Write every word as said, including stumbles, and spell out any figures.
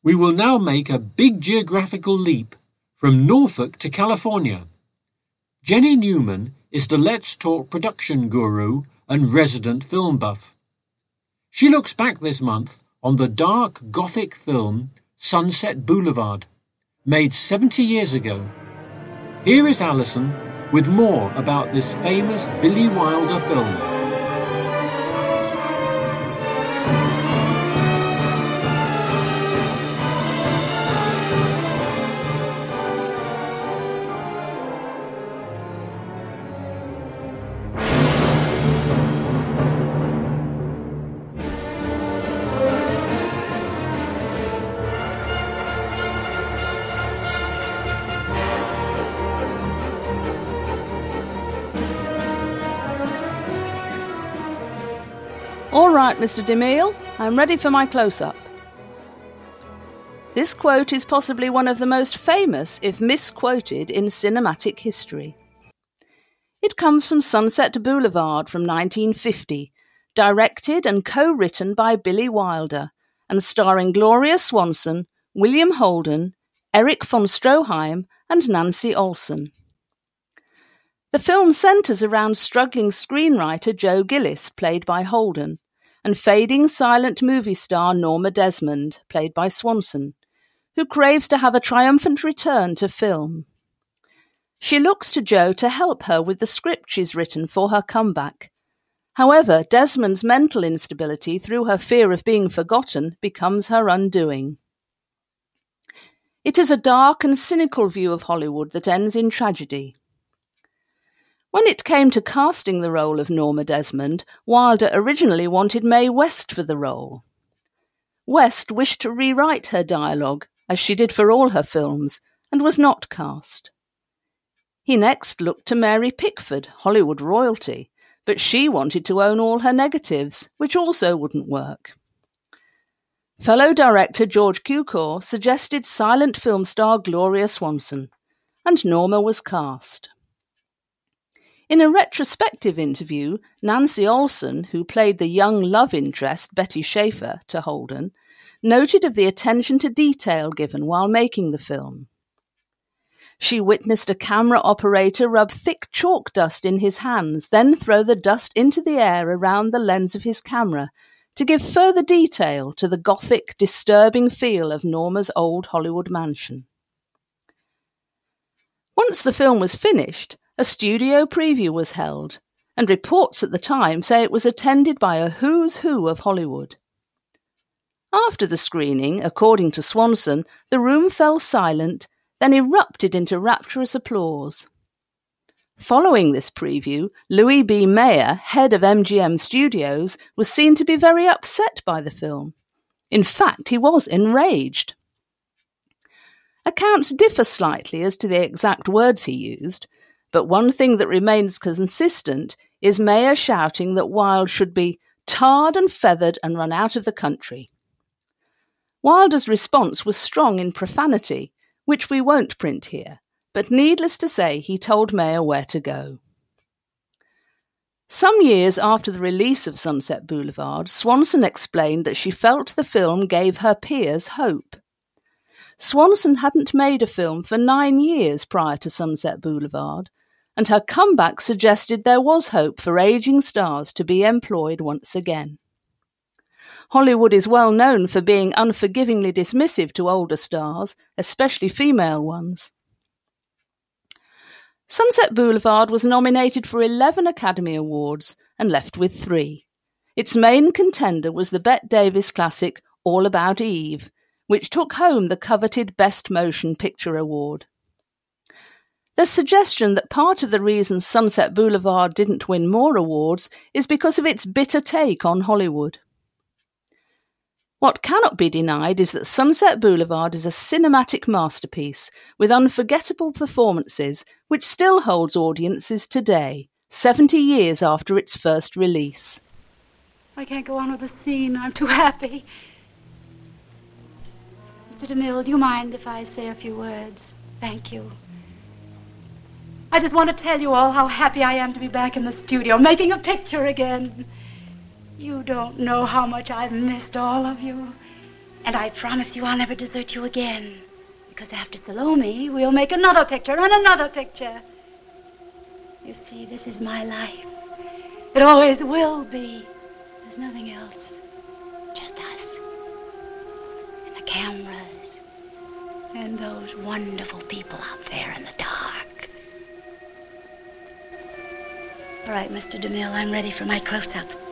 We will now make a big geographical leap from Norfolk to California. Jenny Newman is the Let's Talk production guru and resident film buff. She looks back this month on the dark Gothic film Sunset Boulevard, made seventy years ago. Here is Alison with more about this famous Billy Wilder film. All right, Mister DeMille, I'm ready for my close-up. This quote is possibly one of the most famous, if misquoted, in cinematic history. It comes from Sunset Boulevard from nineteen fifty, directed and co-written by Billy Wilder, and starring Gloria Swanson, William Holden, Erich von Stroheim, and Nancy Olson. The film centres around struggling screenwriter Joe Gillis, played by Holden, and fading silent movie star Norma Desmond, played by Swanson, who craves to have a triumphant return to film. She looks to Joe to help her with the script she's written for her comeback. However, Desmond's mental instability through her fear of being forgotten becomes her undoing. It is a dark and cynical view of Hollywood that ends in tragedy. When it came to casting the role of Norma Desmond, Wilder originally wanted Mae West for the role. West wished to rewrite her dialogue, as she did for all her films, and was not cast. He next looked to Mary Pickford, Hollywood royalty, but she wanted to own all her negatives, which also wouldn't work. Fellow director George Cukor suggested silent film star Gloria Swanson, and Norma was cast. In a retrospective interview, Nancy Olson, who played the young love interest Betty Schaefer to Holden, noted of the attention to detail given while making the film. She witnessed a camera operator rub thick chalk dust in his hands, then throw the dust into the air around the lens of his camera to give further detail to the gothic, disturbing feel of Norma's old Hollywood mansion. Once the film was finished, a studio preview was held, and reports at the time say it was attended by a who's who of Hollywood. After the screening, according to Swanson, the room fell silent, then erupted into rapturous applause. Following this preview, Louis B. Mayer, head of M G M Studios, was seen to be very upset by the film. In fact, he was enraged. Accounts differ slightly as to the exact words he used, but one thing that remains consistent is Mayer shouting that Wilde should be tarred and feathered and run out of the country. Wilder's response was strong in profanity, which we won't print here, but needless to say he told Mayer where to go. Some years after the release of Sunset Boulevard, Swanson explained that she felt the film gave her peers hope. Swanson hadn't made a film for nine years prior to Sunset Boulevard, and her comeback suggested there was hope for ageing stars to be employed once again. Hollywood is well known for being unforgivingly dismissive to older stars, especially female ones. Sunset Boulevard was nominated for eleven Academy Awards and left with three. Its main contender was the Bette Davis classic All About Eve, which took home the coveted Best Motion Picture Award. There's suggestion that part of the reason Sunset Boulevard didn't win more awards is because of its bitter take on Hollywood. What cannot be denied is that Sunset Boulevard is a cinematic masterpiece with unforgettable performances which still holds audiences today, seventy years after its first release. I can't go on with the scene. I'm too happy. Mister DeMille, do you mind if I say a few words? Thank you. I just want to tell you all how happy I am to be back in the studio, making a picture again. You don't know how much I've missed all of you. And I promise you I'll never desert you again. Because after Salome, we'll make another picture and another picture. You see, this is my life. It always will be. There's nothing else. Just us. And the cameras. And those wonderful people out there in the dark. All right, Mister DeMille, I'm ready for my close-up.